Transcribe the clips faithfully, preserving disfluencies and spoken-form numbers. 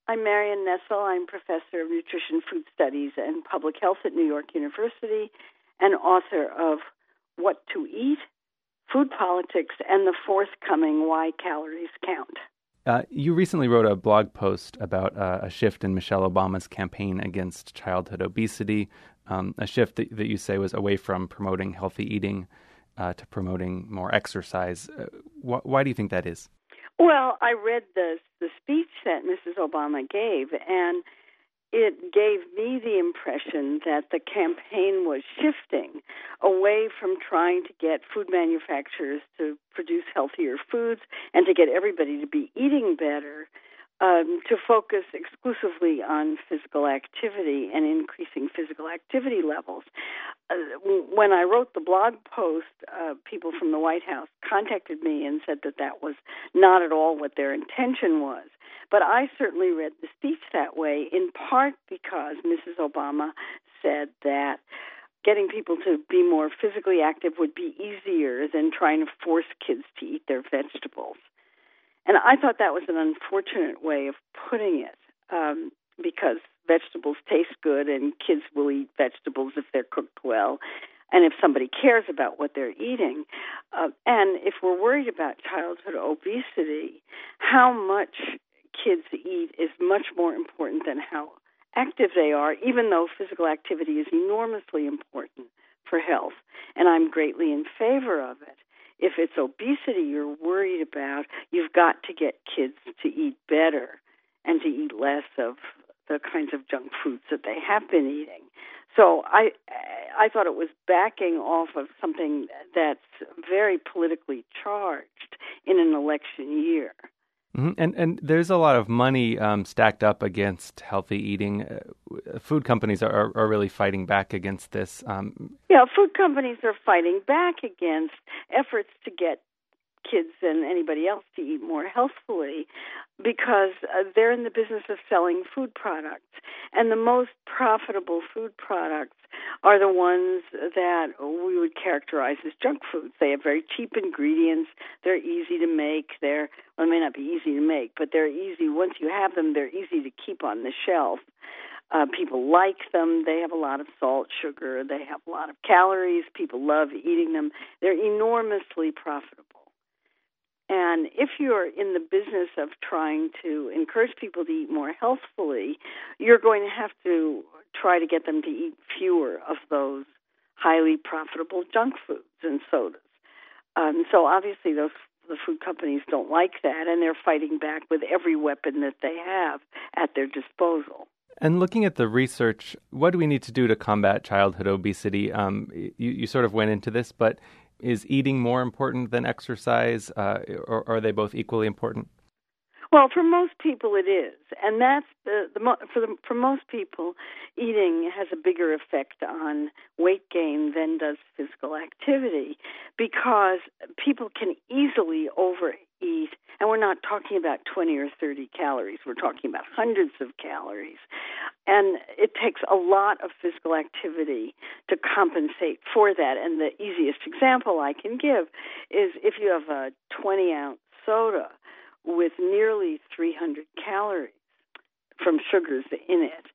I'm Marian Nessel. I'm professor of nutrition, food studies, and public health at New York University, and author of What to Eat, Food Politics, and the Forthcoming Why Calories Count. Uh, you recently wrote a blog post about uh, a shift in Michelle Obama's campaign against childhood obesity, um, a shift that, that you say was away from promoting healthy eating uh, to promoting more exercise. Uh, wh- why do you think that is? Well, I read the the speech that Missus Obama gave, and it gave me the impression that the campaign was shifting away from trying to get food manufacturers to produce healthier foods and to get everybody to be eating better, um, to focus exclusively on physical activity and increasing physical activity levels. Uh, when I wrote the blog post, uh, people from the White House contacted me and said that that was not at all what their intention was. But I certainly read the speech that way, in part because Missus Obama said that getting people to be more physically active would be easier than trying to force kids to eat their vegetables. And I thought that was an unfortunate way of putting it, um, because vegetables taste good and kids will eat vegetables if they're cooked well and if somebody cares about what they're eating. Uh, and if we're worried about childhood obesity, how much kids eat is much more important than how active they are, even though physical activity is enormously important for health. And I'm greatly in favor of it. If it's obesity you're worried about, you've got to get kids to eat better and to eat less of the kinds of junk foods that they have been eating. So I I thought it was backing off of something that's very politically charged in an election year. Mm-hmm. And and there's a lot of money um, stacked up against healthy eating. Uh, food companies are, are really fighting back against this. Um, yeah, food companies are fighting back against efforts to get kids and anybody else to eat more healthfully because uh, they're in the business of selling food products. And the most profitable food products are the ones that we would characterize as junk foods. They have very cheap ingredients. They're easy to make. They're, well, it may not be easy to make, but they're easy. Once you have them, they're easy to keep on the shelf. Uh, people like them. They have a lot of salt, sugar. They have a lot of calories. People love eating them. They're enormously profitable. And if you're in the business of trying to encourage people to eat more healthfully, you're going to have to try to get them to eat fewer of those highly profitable junk foods and sodas. Um, so obviously those the food companies don't like that, and they're fighting back with every weapon that they have at their disposal. And looking at the research, what do we need to do to combat childhood obesity? Um, you, you sort of went into this, but is eating more important than exercise, uh, or, or are they both equally important? Well, for most people it is, and that's the, the for the, for most people, eating has a bigger effect on weight gain than does physical activity, because people can easily overeat, and we're not talking about twenty or thirty calories. We're talking about hundreds of calories, and it takes a lot of physical activity to compensate for that. And the easiest example I can give is if you have a twenty-ounce soda with nearly three hundred calories from sugars in it,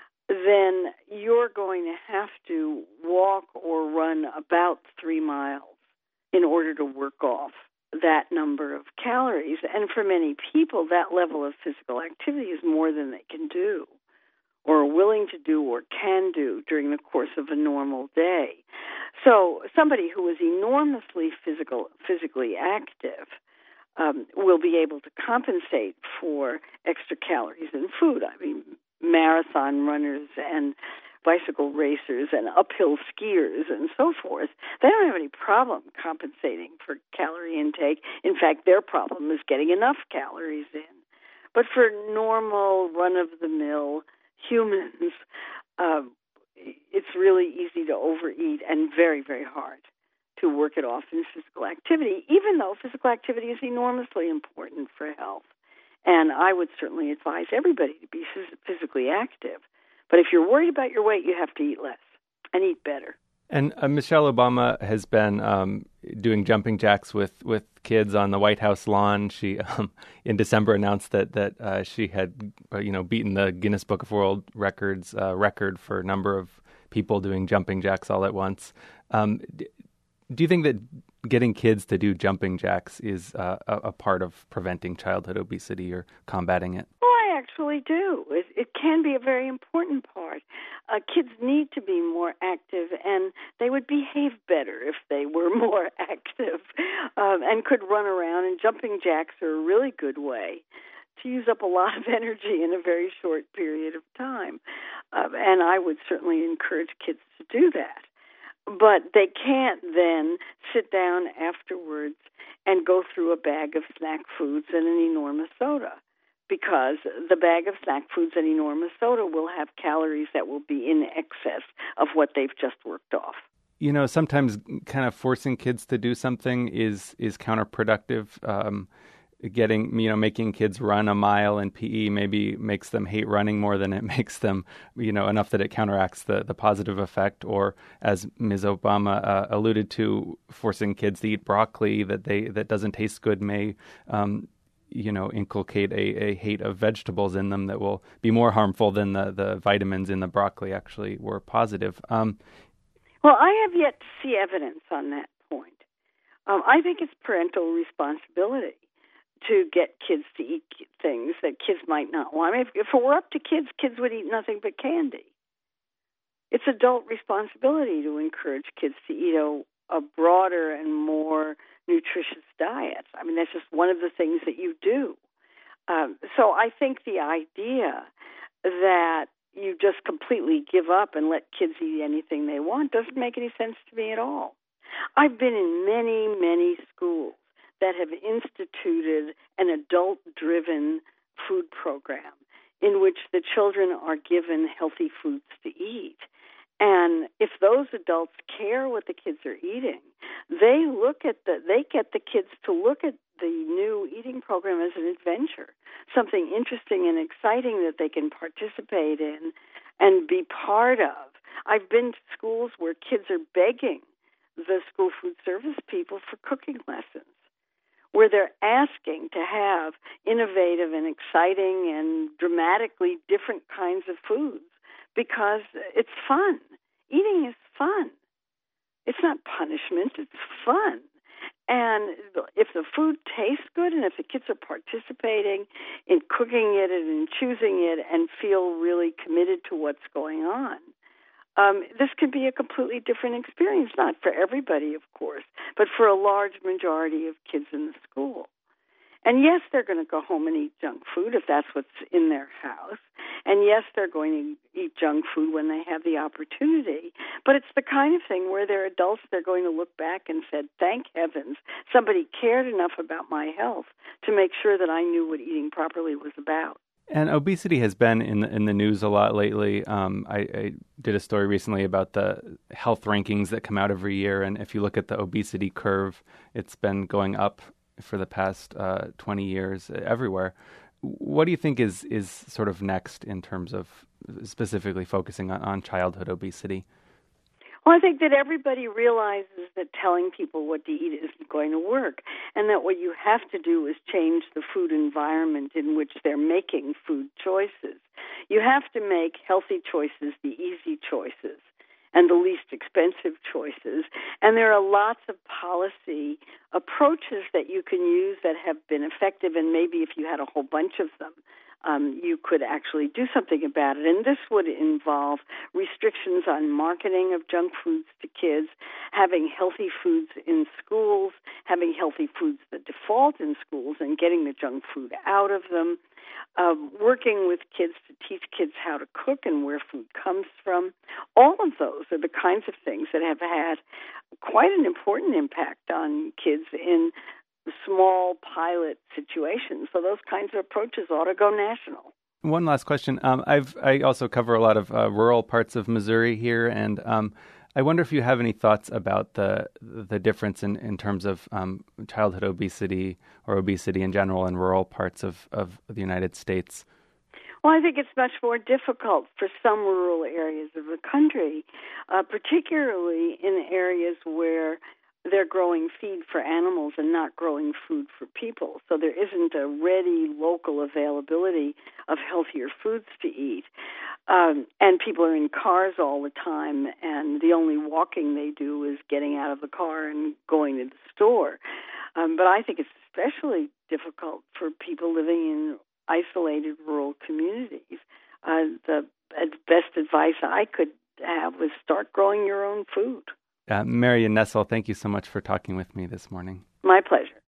then you're going to have to walk or run about three miles in order to work off that number of calories. And for many people, that level of physical activity is more than they can do or are willing to do or can do during the course of a normal day. So somebody who is enormously physical, physically active Um, will be able to compensate for extra calories in food. I mean, marathon runners and bicycle racers and uphill skiers and so forth, they don't have any problem compensating for calorie intake. In fact, their problem is getting enough calories in. But for normal, run-of-the-mill humans, uh, it's really easy to overeat and very, very hard to work it off in physical activity, even though physical activity is enormously important for health. And I would certainly advise everybody to be physically active. But if you're worried about your weight, you have to eat less and eat better. And uh, Michelle Obama has been um, doing jumping jacks with, with kids on the White House lawn. She, um, in December, announced that that uh, she had, uh, you know, beaten the Guinness Book of World Records uh, record for a number of people doing jumping jacks all at once. Um, d- do you think that getting kids to do jumping jacks is uh, a, a part of preventing childhood obesity or combating it? Well, I actually do. It, it can be a very important part. Uh, kids need to be more active, and they would behave better if they were more active um, and could run around. And jumping jacks are a really good way to use up a lot of energy in a very short period of time. Uh, and I would certainly encourage kids to do that. But they can't then sit down afterwards and go through a bag of snack foods and an enormous soda, because the bag of snack foods and enormous soda will have calories that will be in excess of what they've just worked off. You know, sometimes kind of forcing kids to do something is is counterproductive. Um, getting, you know, making kids run a mile in P E maybe makes them hate running more than it makes them, you know, enough that it counteracts the, the positive effect. Or, as Miz Obama uh, alluded to, forcing kids to eat broccoli that they that doesn't taste good may, um, you know, inculcate a, a hate of vegetables in them that will be more harmful than the, the vitamins in the broccoli actually were positive. Um, well, I have yet to see evidence on that point. Um, I think it's parental responsibility to get kids to eat things that kids might not want. I mean, if, if it were up to kids, kids would eat nothing but candy. It's adult responsibility to encourage kids to eat a, a broader and more nutritious diet. I mean, that's just one of the things that you do. Um, so I think the idea that you just completely give up and let kids eat anything they want doesn't make any sense to me at all. I've been in many, many schools that have instituted an adult-driven food program in which the children are given healthy foods to eat. And if those adults care what the kids are eating, they look at the they get the kids to look at the new eating program as an adventure, something interesting and exciting that they can participate in and be part of. I've been to schools where kids are begging the school food service people for cooking lessons, where they're asking to have innovative and exciting and dramatically different kinds of foods because it's fun. Eating is fun. It's not punishment, it's fun. And if the food tastes good and if the kids are participating in cooking it and in choosing it and feel really committed to what's going on, Um, this could be a completely different experience, not for everybody, of course, but for a large majority of kids in the school. And yes, they're going to go home and eat junk food if that's what's in their house. And yes, they're going to eat junk food when they have the opportunity. But it's the kind of thing where they're adults, they're going to look back and said, thank heavens, somebody cared enough about my health to make sure that I knew what eating properly was about. And obesity has been in the, in the news a lot lately. Um, I, I did a story recently about the health rankings that come out every year, and if you look at the obesity curve, it's been going up for the past uh, twenty years everywhere. What do you think is, is sort of next in terms of specifically focusing on, on childhood obesity? Well, I think that everybody realizes that telling people what to eat isn't going to work, and that what you have to do is change the food environment in which they're making food choices. You have to make healthy choices the easy choices and the least expensive choices. And there are lots of policy approaches that you can use that have been effective, and maybe if you had a whole bunch of them, Um, you could actually do something about it. And this would involve restrictions on marketing of junk foods to kids, having healthy foods in schools, having healthy foods that default in schools and getting the junk food out of them, uh, working with kids to teach kids how to cook and where food comes from. All of those are the kinds of things that have had quite an important impact on kids in small pilot situations. So those kinds of approaches ought to go national. One last question. Um, I've I also cover a lot of uh, rural parts of Missouri here, and um, I wonder if you have any thoughts about the the difference in, in terms of um, childhood obesity or obesity in general in rural parts of, of the United States. Well, I think it's much more difficult for some rural areas of the country, uh, particularly in areas where they're growing feed for animals and not growing food for people. So there isn't a ready local availability of healthier foods to eat. Um, and people are in cars all the time, and the only walking they do is getting out of the car and going to the store. Um, but I think it's especially difficult for people living in isolated rural communities. Uh, the best advice I could have was start growing your own food. Uh, Marion Nestle, thank you so much for talking with me this morning. My pleasure.